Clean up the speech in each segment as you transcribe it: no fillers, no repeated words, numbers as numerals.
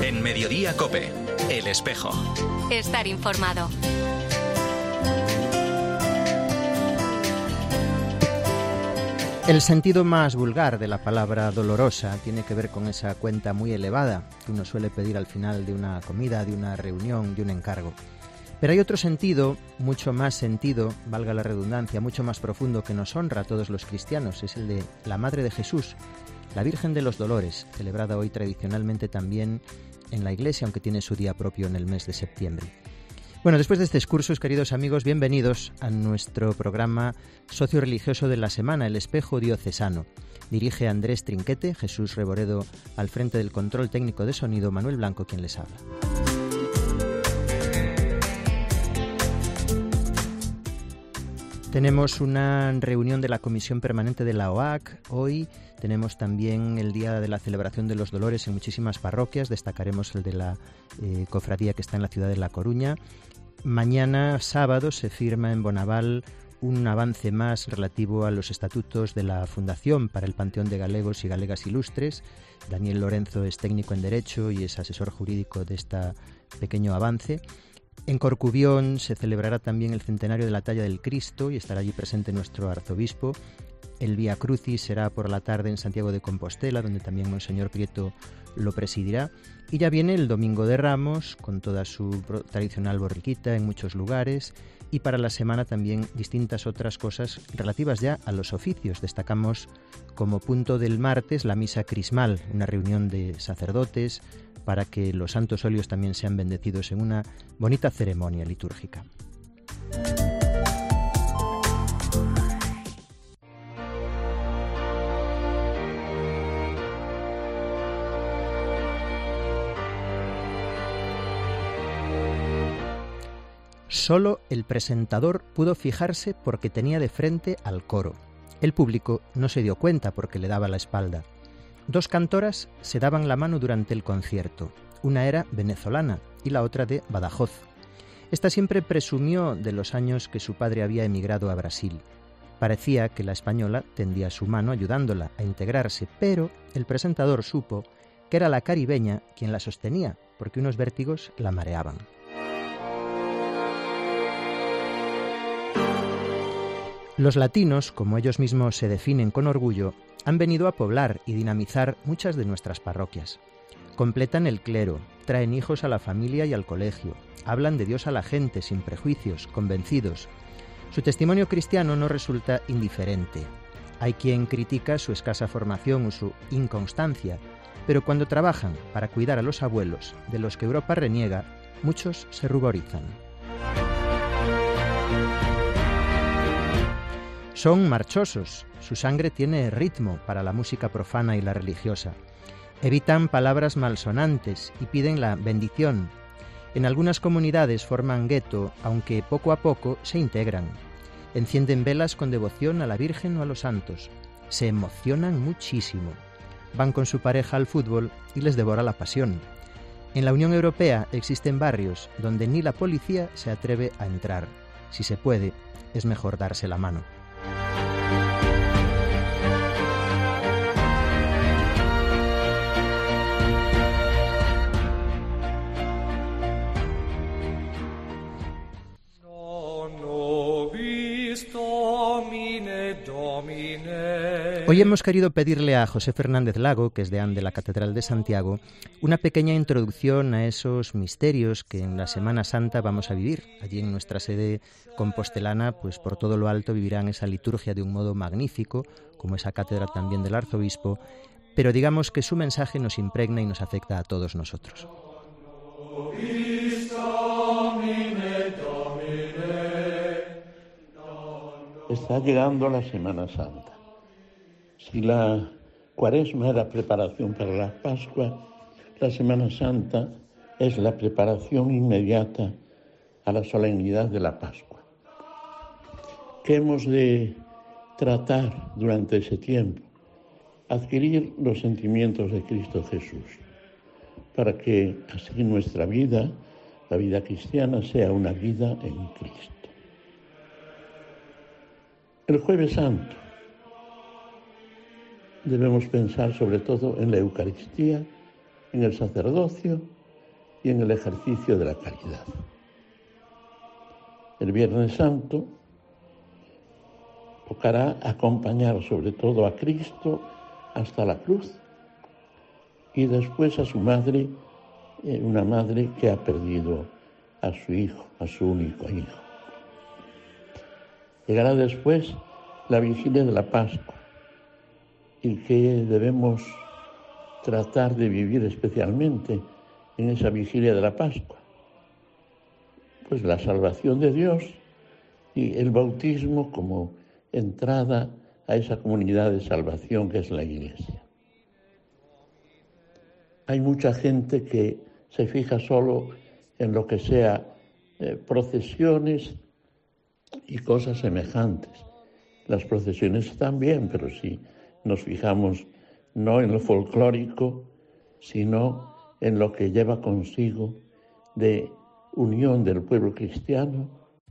En Mediodía COPE, El Espejo. Estar informado. El sentido más vulgar de la palabra dolorosa tiene que ver con esa cuenta muy elevada que uno suele pedir al final de una comida, de una reunión, de un encargo. Pero hay otro sentido, mucho más sentido, valga la redundancia, mucho más profundo, que nos honra a todos los cristianos. Es el de la Madre de Jesús, la Virgen de los Dolores, celebrada hoy tradicionalmente también en la Iglesia, aunque tiene su día propio en el mes de septiembre. Bueno, después de este excursus, queridos amigos, bienvenidos a nuestro programa socio-religioso de la semana, El Espejo Diocesano. Dirige Andrés Trinquete, Jesús Reboredo al frente del control técnico de sonido, Manuel Blanco quien les habla. Tenemos una reunión de la Comisión Permanente de la OAC hoy. Tenemos también el Día de la Celebración de los Dolores en muchísimas parroquias. Destacaremos el de la cofradía que está en la ciudad de La Coruña. Mañana, sábado, se firma en Bonaval un avance más relativo a los estatutos de la Fundación para el Panteón de Galegos y Galegas Ilustres. Daniel Lorenzo es técnico en Derecho y es asesor jurídico de este pequeño avance. En Corcubión se celebrará también el centenario de la Talla del Cristo y estará allí presente nuestro arzobispo. El Vía Crucis será por la tarde en Santiago de Compostela, donde también Monseñor Prieto lo presidirá. Y ya viene el Domingo de Ramos, con toda su tradicional borriquita en muchos lugares. Y para la semana también distintas otras cosas relativas ya a los oficios. Destacamos como punto del martes la misa crismal, una reunión de sacerdotes para que los santos óleos también sean bendecidos en una bonita ceremonia litúrgica. Solo el presentador pudo fijarse porque tenía de frente al coro. El público no se dio cuenta porque le daba la espalda. Dos cantoras se daban la mano durante el concierto. Una era venezolana y la otra de Badajoz. Esta siempre presumió de los años que su padre había emigrado a Brasil. Parecía que la española tendía su mano ayudándola a integrarse, pero el presentador supo que era la caribeña quien la sostenía, porque unos vértigos la mareaban. Los latinos, como ellos mismos se definen con orgullo, han venido a poblar y dinamizar muchas de nuestras parroquias. Completan el clero, traen hijos a la familia y al colegio, hablan de Dios a la gente sin prejuicios, convencidos. Su testimonio cristiano no resulta indiferente. Hay quien critica su escasa formación o su inconstancia, pero cuando trabajan para cuidar a los abuelos, de los que Europa reniega, muchos se ruborizan. Son marchosos, su sangre tiene ritmo para la música profana y la religiosa. Evitan palabras malsonantes y piden la bendición. En algunas comunidades forman gueto, aunque poco a poco se integran. Encienden velas con devoción a la Virgen o a los santos. Se emocionan muchísimo. Van con su pareja al fútbol y les devora la pasión. En la Unión Europea existen barrios donde ni la policía se atreve a entrar. Si se puede, es mejor darse la mano. Hoy hemos querido pedirle a José Fernández Lago, que es deán de la Catedral de Santiago, una pequeña introducción a esos misterios que en la Semana Santa vamos a vivir. Allí en nuestra sede compostelana, pues por todo lo alto vivirán esa liturgia de un modo magnífico, como esa cátedra también del arzobispo, pero digamos que su mensaje nos impregna y nos afecta a todos nosotros. Está llegando la Semana Santa. Si la Cuaresma era preparación para la Pascua, la Semana Santa es la preparación inmediata a la solemnidad de la Pascua. ¿Qué hemos de tratar durante ese tiempo? Adquirir los sentimientos de Cristo Jesús, para que así nuestra vida, la vida cristiana, sea una vida en Cristo. El Jueves Santo debemos pensar sobre todo en la Eucaristía, en el sacerdocio y en el ejercicio de la caridad. El Viernes Santo tocará acompañar sobre todo a Cristo hasta la cruz y después a su madre, una madre que ha perdido a su hijo, a su único hijo. Llegará después la vigilia de la Pascua y que debemos tratar de vivir especialmente en esa vigilia de la Pascua. Pues la salvación de Dios y el bautismo como entrada a esa comunidad de salvación que es la Iglesia. Hay mucha gente que se fija solo en lo que sea procesiones y cosas semejantes. Las procesiones están bien, pero si nos fijamos no en lo folclórico, sino en lo que lleva consigo de unión del pueblo cristiano.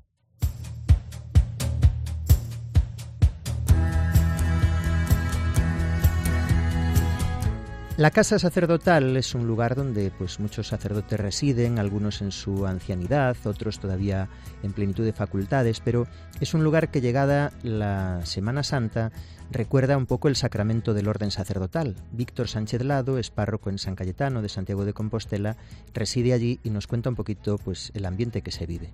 La casa sacerdotal es un lugar donde pues muchos sacerdotes residen, algunos en su ancianidad, otros todavía en plenitud de facultades, pero es un lugar que llegada la Semana Santa recuerda un poco el sacramento del orden sacerdotal. Víctor Sánchez Lado es párroco en San Cayetano de Santiago de Compostela, reside allí y nos cuenta un poquito pues el ambiente que se vive.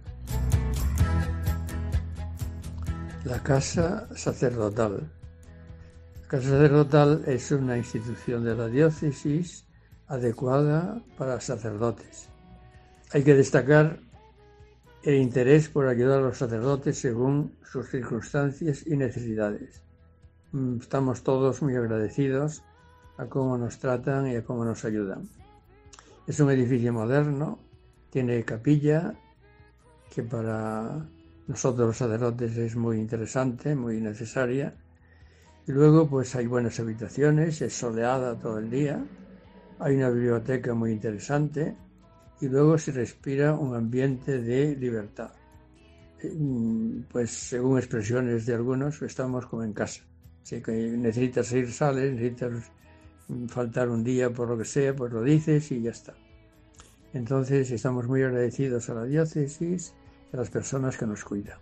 La casa sacerdotal. La casa sacerdotal es una institución de la diócesis adecuada para sacerdotes. Hay que destacar el interés por ayudar a los sacerdotes según sus circunstancias y necesidades. Estamos todos muy agradecidos a cómo nos tratan y a cómo nos ayudan. Es un edificio moderno, tiene capilla, que para nosotros los sacerdotes es muy interesante, muy necesaria. Y luego pues hay buenas habitaciones, es soleada todo el día, hay una biblioteca muy interesante y luego se respira un ambiente de libertad. Pues según expresiones de algunos, estamos como en casa. Si necesitas ir, sales, necesitas faltar un día por lo que sea, pues lo dices y ya está. Entonces estamos muy agradecidos a la diócesis y a las personas que nos cuidan.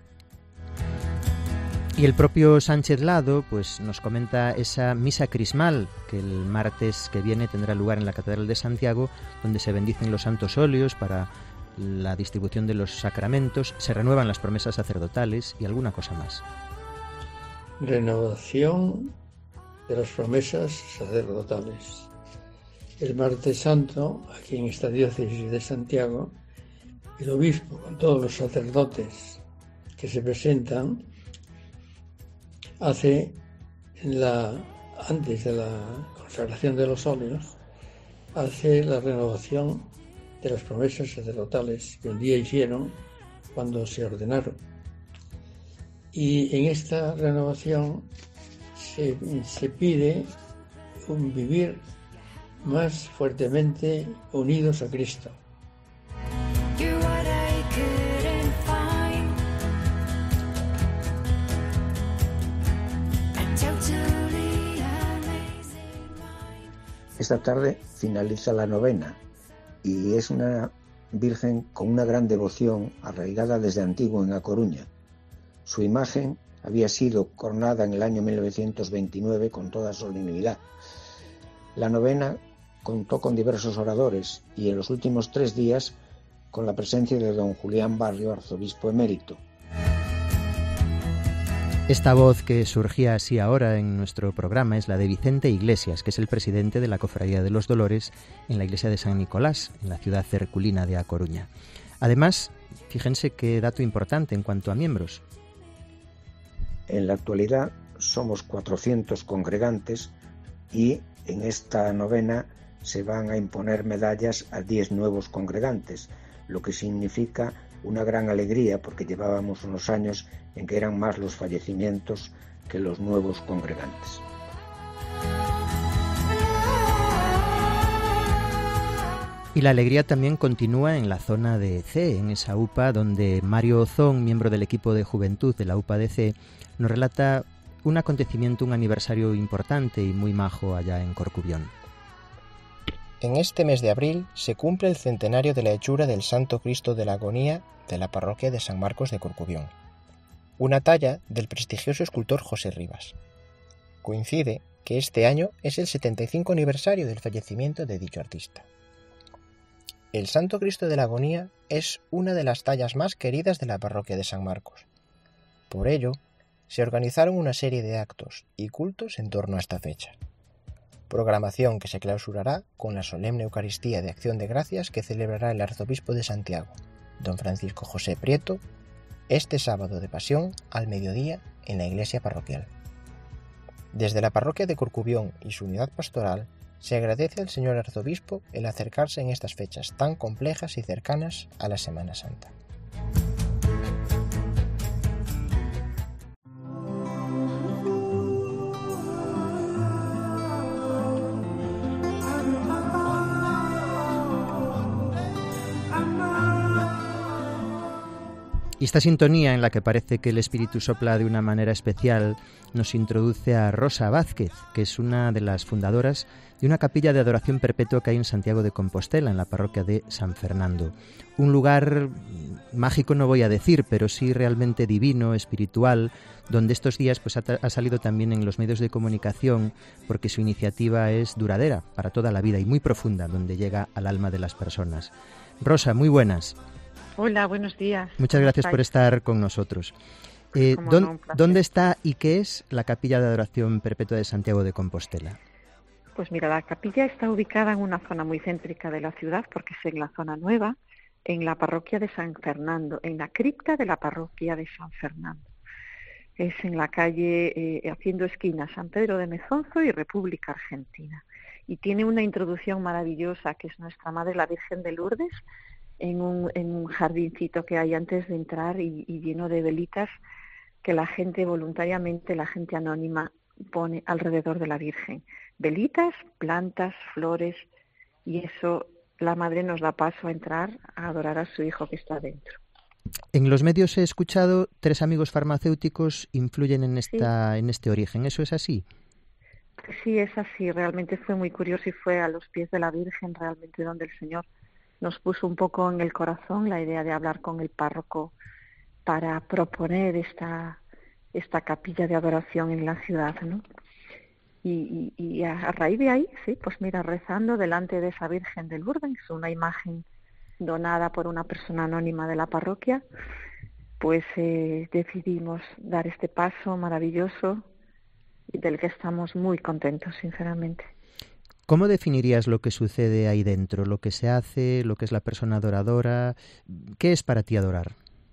Y el propio Sánchez Lado pues nos comenta esa misa crismal que el martes que viene tendrá lugar en la Catedral de Santiago, donde se bendicen los santos óleos para la distribución de los sacramentos, se renuevan las promesas sacerdotales y alguna cosa más. Renovación de las promesas sacerdotales. El martes santo, aquí en esta diócesis de Santiago, el obispo con todos los sacerdotes que se presentan hace antes de la consagración de los óleos, hace la renovación de las promesas sacerdotales que un día hicieron cuando se ordenaron. Y en esta renovación se pide un vivir más fuertemente unidos a Cristo. Esta tarde finaliza la novena y es una Virgen con una gran devoción arraigada desde antiguo en A Coruña. Su imagen había sido coronada en el año 1929 con toda solemnidad. La novena contó con diversos oradores y en los últimos 3 días con la presencia de don Julián Barrio, arzobispo emérito. Esta voz que surgía así ahora en nuestro programa es la de Vicente Iglesias, que es el presidente de la Cofradía de los Dolores en la iglesia de San Nicolás, en la ciudad herculina de A Coruña. Además, fíjense qué dato importante en cuanto a miembros. En la actualidad somos 400 congregantes y en esta novena se van a imponer medallas a 10 nuevos congregantes, lo que significa una gran alegría porque llevábamos unos años en que eran más los fallecimientos que los nuevos congregantes. Y la alegría también continúa en la zona de C, en esa UPA donde Mario Ozón, miembro del equipo de juventud de la UPA de C, nos relata un acontecimiento, un aniversario importante y muy majo allá en Corcubión. En este mes de abril se cumple el centenario de la hechura del Santo Cristo de la Agonía de la parroquia de San Marcos de Corcubión, una talla del prestigioso escultor José Rivas. Coincide que este año es el 75 aniversario del fallecimiento de dicho artista. El Santo Cristo de la Agonía es una de las tallas más queridas de la parroquia de San Marcos. Por ello, se organizaron una serie de actos y cultos en torno a esta fecha. Programación que se clausurará con la solemne Eucaristía de Acción de Gracias que celebrará el arzobispo de Santiago, don Francisco José Prieto, este sábado de Pasión al mediodía en la iglesia parroquial. Desde la parroquia de Corcubión y su unidad pastoral se agradece al señor arzobispo el acercarse en estas fechas tan complejas y cercanas a la Semana Santa. Y esta sintonía en la que parece que el espíritu sopla de una manera especial nos introduce a Rosa Vázquez, que es una de las fundadoras de una capilla de adoración perpetua que hay en Santiago de Compostela, en la parroquia de San Fernando. Un lugar mágico no voy a decir, pero sí realmente divino, espiritual, donde estos días pues ha salido también en los medios de comunicación porque su iniciativa es duradera para toda la vida y muy profunda, donde llega al alma de las personas. Rosa, muy buenas. Hola, buenos días. Muchas gracias por estar con nosotros. ¿Dónde está y qué es la Capilla de Adoración Perpetua de Santiago de Compostela? Pues mira, la capilla está ubicada en una zona muy céntrica de la ciudad, porque es en la zona nueva, en la parroquia de San Fernando, en la cripta de la parroquia de San Fernando. Es en la calle, haciendo esquina, San Pedro de Mezonzo y República Argentina. Y tiene una introducción maravillosa, que es Nuestra Madre la Virgen de Lourdes, en un jardincito que hay antes de entrar y lleno de velitas que la gente voluntariamente, la gente anónima, pone alrededor de la Virgen. Velitas, plantas, flores, y eso la Madre nos da paso a entrar a adorar a su Hijo que está dentro. En los medios he escuchado 3 amigos farmacéuticos influyen en este origen. ¿Eso es así? Sí, es así. Realmente fue muy curioso y fue a los pies de la Virgen realmente donde el Señor nos puso un poco en el corazón la idea de hablar con el párroco para proponer esta capilla de adoración en la ciudad, ¿no? Y a raíz de ahí, sí, pues mira, rezando delante de esa Virgen de Lourdes, es una imagen donada por una persona anónima de la parroquia, pues decidimos dar este paso maravilloso y del que estamos muy contentos, sinceramente. ¿Cómo definirías lo que sucede ahí dentro, lo que se hace, lo que es la persona adoradora? ¿Qué es para ti adorar?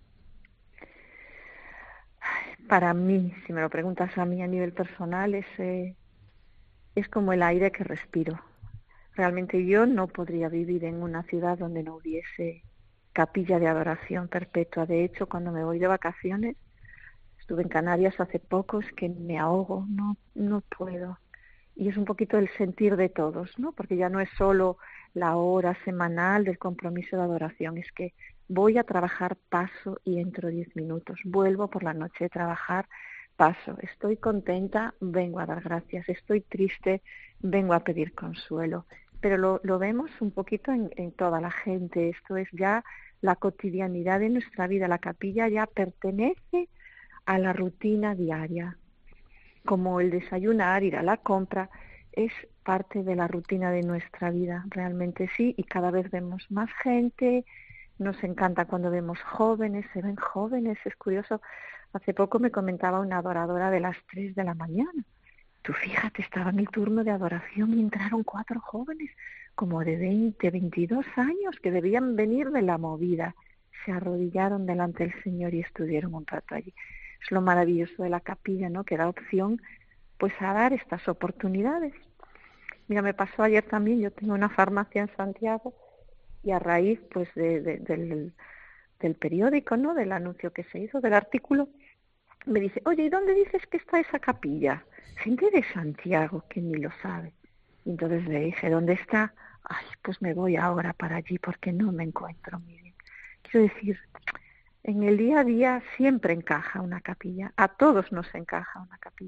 Para mí, si me lo preguntas a mí a nivel personal, es como el aire que respiro. Realmente yo no podría vivir en una ciudad donde no hubiese capilla de adoración perpetua. De hecho, cuando me voy de vacaciones, estuve en Canarias hace poco, es que me ahogo, no puedo. Y es un poquito el sentir de todos, ¿no? Porque ya no es solo la hora semanal del compromiso de adoración, es que voy a trabajar, paso y entro 10 minutos. Vuelvo por la noche a trabajar, paso. Estoy contenta, vengo a dar gracias. Estoy triste, vengo a pedir consuelo. Pero lo vemos un poquito en toda la gente. Esto es ya la cotidianidad de nuestra vida. La capilla ya pertenece a la rutina diaria. Como el desayunar, ir a la compra, es parte de la rutina de nuestra vida, realmente sí, y cada vez vemos más gente, nos encanta cuando vemos jóvenes, se ven jóvenes, es curioso. Hace poco me comentaba una adoradora de las 3 de la mañana. Tú fíjate, estaba en el turno de adoración y entraron 4 jóvenes, como de 20, 22 años, que debían venir de la movida. Se arrodillaron delante del Señor y estuvieron un rato allí. Es lo maravilloso de la capilla, ¿no? Que da opción pues a dar estas oportunidades. Mira, me pasó ayer también, yo tengo una farmacia en Santiago y a raíz pues del periódico, ¿no? Del anuncio que se hizo, del artículo, me dice, oye, ¿y dónde dices que está esa capilla? Gente de Santiago que ni lo sabe. Y entonces le dije, ¿dónde está? Ay, pues me voy ahora para allí porque no me encuentro muy bien. Quiero decir, en el día a día siempre encaja una capilla, a todos nos encaja una capilla.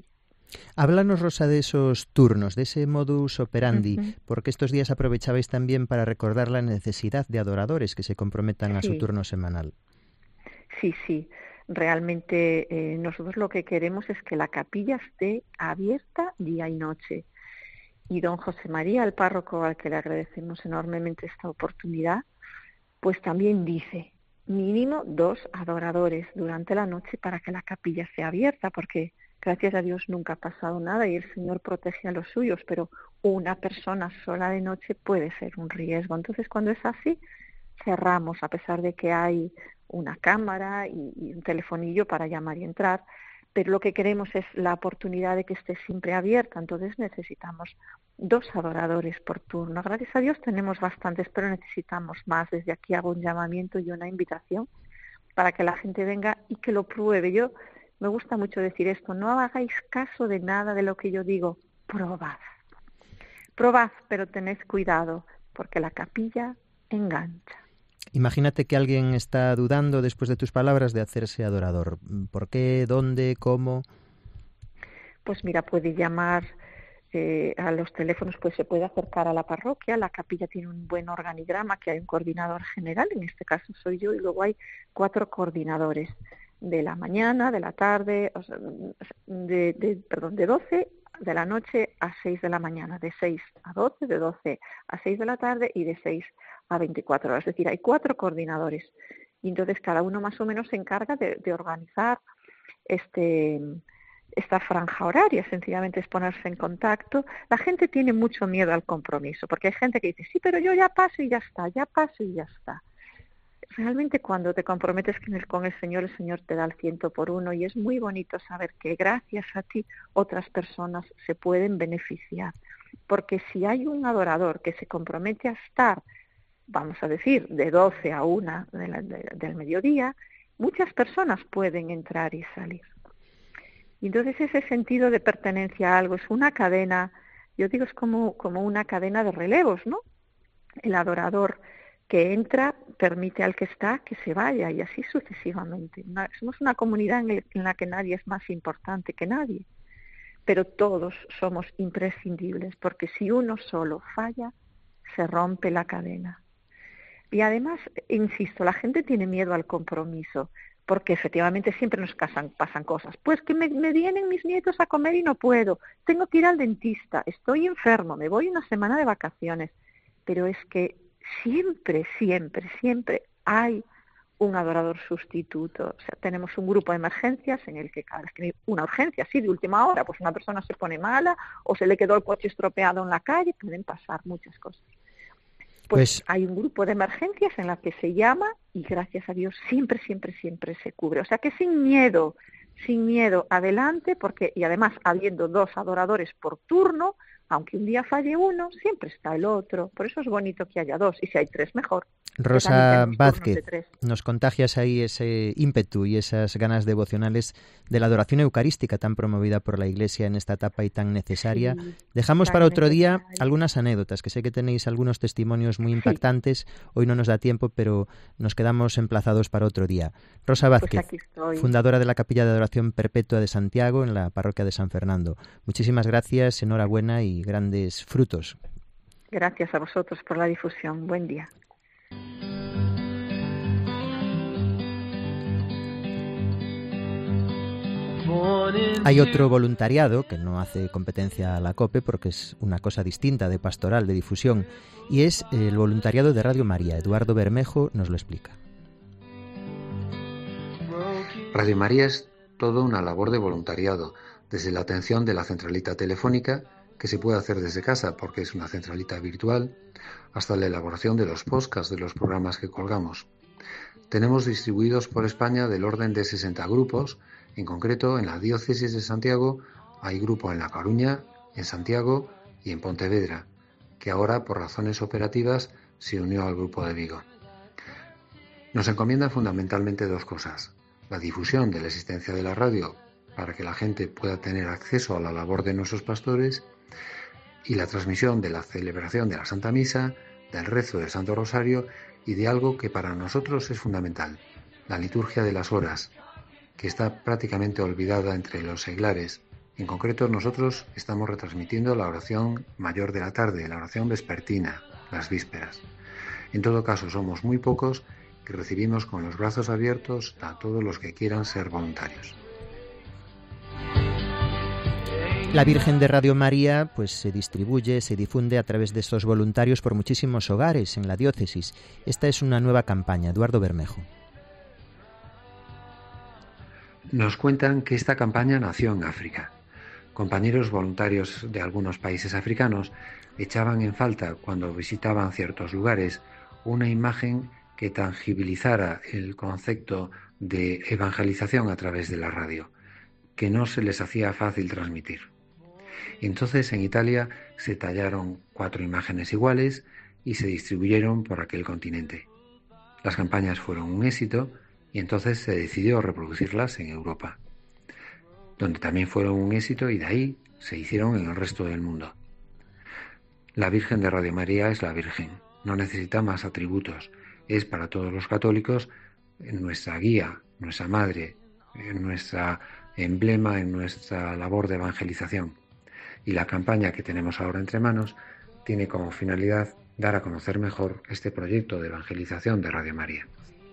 Háblanos, Rosa, de esos turnos, de ese modus operandi, porque estos días aprovechabais también para recordar la necesidad de adoradores que se comprometan a su turno semanal. Sí. Realmente nosotros lo que queremos es que la capilla esté abierta día y noche. Y don José María, el párroco al que le agradecemos enormemente esta oportunidad, pues también dice, mínimo 2 adoradores durante la noche para que la capilla esté abierta, porque gracias a Dios nunca ha pasado nada y el Señor protege a los suyos, pero una persona sola de noche puede ser un riesgo. Entonces, cuando es así, cerramos, a pesar de que hay una cámara y un telefonillo para llamar y entrar, pero lo que queremos es la oportunidad de que esté siempre abierta. Entonces necesitamos 2 adoradores por turno. Gracias a Dios tenemos bastantes, pero necesitamos más. Desde aquí hago un llamamiento y una invitación para que la gente venga y que lo pruebe. Me gusta mucho decir esto, no hagáis caso de nada de lo que yo digo, probad, pero tened cuidado, porque la capilla engancha. Imagínate que alguien está dudando después de tus palabras de hacerse adorador. ¿Por qué? ¿Dónde? ¿Cómo? Pues mira, puede llamar a los teléfonos, pues se puede acercar a la parroquia. La capilla tiene un buen organigrama, que hay un coordinador general, en este caso soy yo, y luego hay 4 coordinadores de la mañana, de la tarde, de 12 de la noche a 6 de la mañana, de 6 a 12, de 12 a 6 de la tarde y de 6 a 24 horas. Es decir, hay 4 coordinadores y entonces cada uno más o menos se encarga de organizar esta franja horaria. Sencillamente es ponerse en contacto. La gente tiene mucho miedo al compromiso, porque hay gente que dice, sí, pero yo ya paso y ya está, Realmente cuando te comprometes con el Señor te da el 100 por 1 y es muy bonito saber que gracias a ti otras personas se pueden beneficiar. Porque si hay un adorador que se compromete a estar, vamos a decir, de 12 a 1 del mediodía, muchas personas pueden entrar y salir. Y entonces ese sentido de pertenencia a algo es una cadena, yo digo es como una cadena de relevos, ¿no? El adorador que entra permite al que está que se vaya y así sucesivamente. Somos una comunidad en la que nadie es más importante que nadie, pero todos somos imprescindibles porque si uno solo falla, se rompe la cadena. Y además, insisto, la gente tiene miedo al compromiso porque efectivamente siempre nos pasan cosas. Pues que me vienen mis nietos a comer y no puedo, tengo que ir al dentista, estoy enfermo, me voy una semana de vacaciones, pero es que siempre hay un adorador sustituto. O sea, tenemos un grupo de emergencias en el que cada vez que hay una urgencia, así de última hora, pues una persona se pone mala o se le quedó el coche estropeado en la calle, pueden pasar muchas cosas. Pues hay un grupo de emergencias en la que se llama y gracias a Dios siempre se cubre. O sea que sin miedo, adelante, porque y además habiendo 2 adoradores por turno, aunque un día falle uno, siempre está el otro. Por eso es bonito que haya 2 y si hay 3 mejor. Rosa Vázquez, nos contagias ahí ese ímpetu y esas ganas devocionales de la adoración eucarística tan promovida por la Iglesia en esta etapa y tan necesaria. Sí, dejamos para otro día algunas anécdotas, que sé que tenéis algunos testimonios muy impactantes. Sí. Hoy no nos da tiempo, pero nos quedamos emplazados para otro día. Rosa Vázquez, fundadora de la Capilla de Adoración Perpetua de Santiago en la parroquia de San Fernando. Muchísimas gracias, enhorabuena y grandes frutos. Gracias a vosotros por la difusión. Buen día. Hay otro voluntariado que no hace competencia a la COPE porque es una cosa distinta, de pastoral, de difusión, y es el voluntariado de Radio María. Eduardo Bermejo nos lo explica. Radio María es toda una labor de voluntariado, desde la atención de la centralita telefónica, que se puede hacer desde casa porque es una centralita virtual, hasta la elaboración de los podcasts de los programas que colgamos. Tenemos distribuidos por España del orden de 60 grupos. En concreto, en la diócesis de Santiago hay grupo en La Coruña, en Santiago y en Pontevedra, que ahora, por razones operativas, se unió al grupo de Vigo. Nos encomiendan fundamentalmente 2 cosas: la difusión de la existencia de la radio para que la gente pueda tener acceso a la labor de nuestros pastores, y la transmisión de la celebración de la Santa Misa, del rezo del Santo Rosario y de algo que para nosotros es fundamental, la liturgia de las horas, que está prácticamente olvidada entre los seglares En concreto, nosotros estamos retransmitiendo la oración mayor de la tarde, la oración vespertina, las vísperas. En todo caso, somos muy pocos que recibimos con los brazos abiertos a todos los que quieran ser voluntarios. La Virgen de Radio María pues se distribuye, se difunde a través de estos voluntarios por muchísimos hogares en la diócesis. Esta es una nueva campaña. Eduardo Bermejo. Nos cuentan que esta campaña nació en África. Compañeros voluntarios de algunos países africanos echaban en falta, cuando visitaban ciertos lugares, una imagen que tangibilizara el concepto de evangelización a través de la radio, que no se les hacía fácil transmitir. Entonces en Italia se tallaron 4 imágenes iguales y se distribuyeron por aquel continente. Las campañas fueron un éxito y entonces se decidió reproducirlas en Europa, donde también fueron un éxito, y de ahí se hicieron en el resto del mundo. La Virgen de Radio María es la Virgen, no necesita más atributos, es para todos los católicos nuestra guía, nuestra madre, nuestra emblema en nuestra labor de evangelización. Y la campaña que tenemos ahora entre manos tiene como finalidad dar a conocer mejor este proyecto de evangelización de Radio María.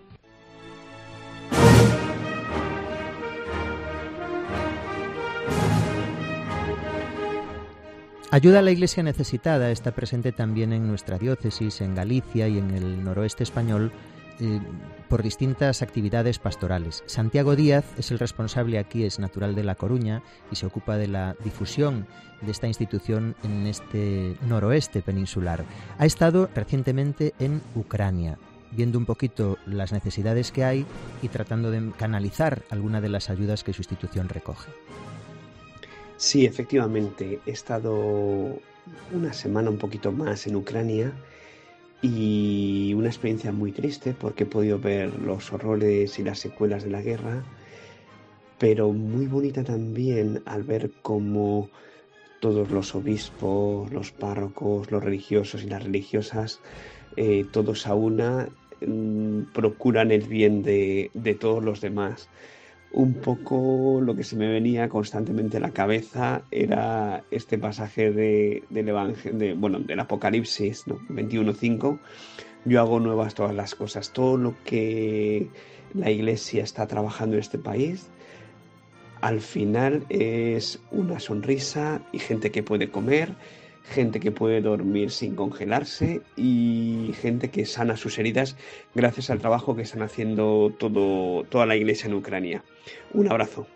Ayuda a la Iglesia necesitada está presente también en nuestra diócesis, en Galicia y en el noroeste español, por distintas actividades pastorales. Santiago Díaz es el responsable aquí, es natural de La Coruña y se ocupa de la difusión de esta institución en este noroeste peninsular. Ha estado recientemente en Ucrania, viendo un poquito las necesidades que hay y tratando de canalizar alguna de las ayudas que su institución recoge. Sí, efectivamente, he estado una semana un poquito más en Ucrania y una experiencia muy triste porque he podido ver los horrores y las secuelas de la guerra, pero muy bonita también al ver cómo todos los obispos, los párrocos, los religiosos y las religiosas, todos a una, procuran el bien de todos los demás. Un poco lo que se me venía constantemente a la cabeza era este pasaje del Evangelio, del Apocalipsis, ¿no? 21:5. Yo hago nuevas todas las cosas. Todo lo que la Iglesia está trabajando en este país, al final es una sonrisa y gente que puede comer, gente que puede dormir sin congelarse y gente que sana sus heridas gracias al trabajo que están haciendo toda la Iglesia en Ucrania. Un abrazo.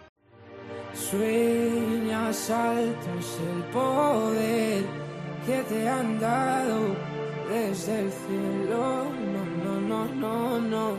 Sueñas alto es el poder que te han dado desde el cielo. No.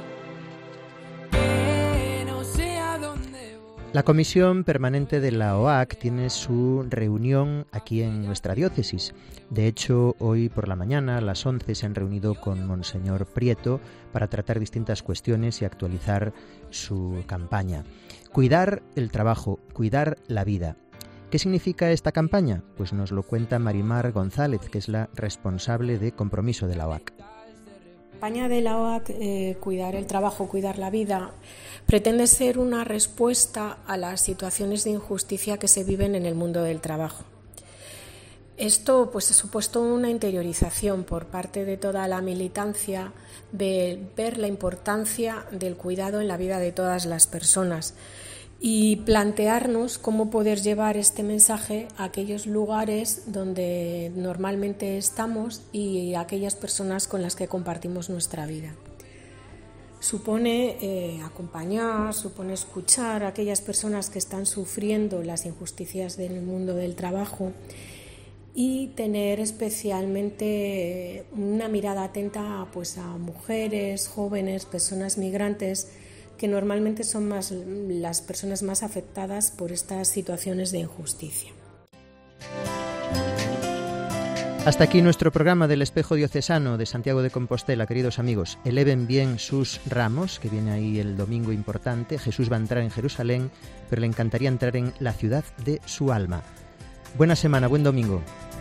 Que no sé a dónde voy. La Comisión Permanente de la OAC tiene su reunión aquí en nuestra diócesis. De hecho, hoy por la mañana a las 11 se han reunido con Monseñor Prieto para tratar distintas cuestiones y actualizar su campaña. Cuidar el trabajo, cuidar la vida. ¿Qué significa esta campaña? Pues nos lo cuenta Marimar González, que es la responsable de compromiso de la OAC. La campaña de la OAC, Cuidar el trabajo, cuidar la vida, pretende ser una respuesta a las situaciones de injusticia que se viven en el mundo del trabajo. Esto pues ha supuesto una interiorización por parte de toda la militancia de ver la importancia del cuidado en la vida de todas las personas y plantearnos cómo poder llevar este mensaje a aquellos lugares donde normalmente estamos y a aquellas personas con las que compartimos nuestra vida. Supone acompañar, supone escuchar a aquellas personas que están sufriendo las injusticias del mundo del trabajo y tener especialmente una mirada atenta pues, a mujeres, jóvenes, personas migrantes, que normalmente son más las personas más afectadas por estas situaciones de injusticia. Hasta aquí nuestro programa del Espejo Diocesano de Santiago de Compostela, queridos amigos. Eleven bien sus ramos, que viene ahí el domingo importante. Jesús va a entrar en Jerusalén, pero le encantaría entrar en la ciudad de su alma. Buena semana, buen domingo.